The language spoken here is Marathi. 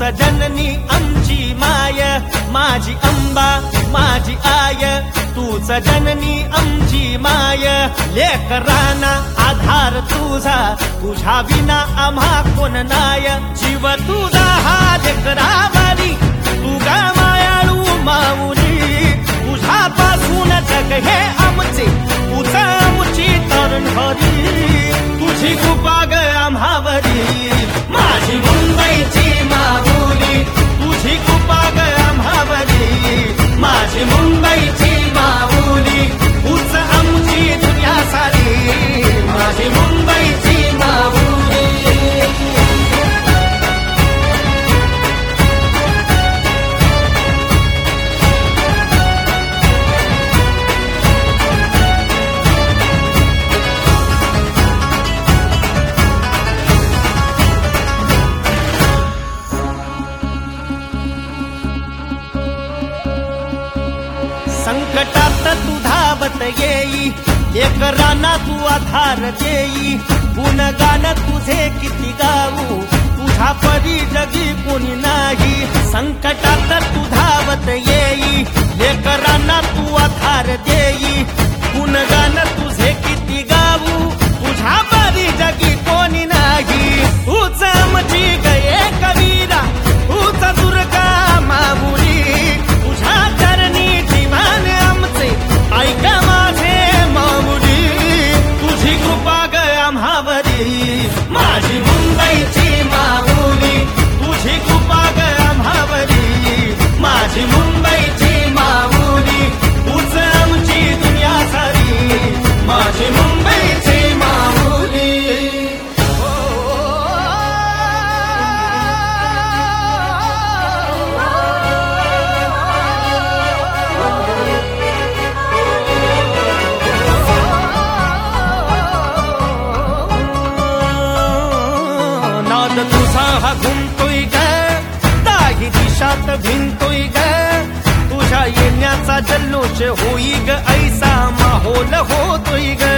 जननी आमची माय, माझी अंबा माझी आय, तूच जननी आमची माय. लेकरांना आधार तुझा, तुझ्या विना आम्हा कोण नाय. जीव तुझा हा लेकरावारी, तू गा मायाळू माऊली. तुझ्यापासून जग हे आमचे, तूच आमची तरणहरी. तुझी कृपा ग आम्हावरी, माझी मुंबईची माऊली. तुझी कृपा ग आम्हावरी, माझी मुंबईची माऊली. तूच आमची दुनिया सारी, माझी मुंबईची माऊली. संकटात तू धावत येई, लेकरांना तू आधार देई. गुणगान तुझे किती गाऊ, तुझ्या परी जगी कोणी नाही. संकटात तू धावत येई, लेकरांना तू आधार देई. गुणगान तुझे किती गाऊ, तुझ्या परी जगी कोणी नाही. तूच आमची गये कवीरा, तूच दुर्गा माऊली. तुझ्या चरणी जीवन आमचे, ऐक माझे माऊली. तुझी कृपा ग आम्हावरी, माझी मुंबईची माऊली. तुझी कृपा ग आम्हावरी, माझी मुंबईची माऊली. तूच आमची दुनिया सारी, माझी मुंबईची माऊली. नाद तुझा हा घुमतोय ग, दाही दिशात भिंतोय ग. तुझ्या येण्याचा जल्लोष होई ग, ऐसा माहोल होतोय ग.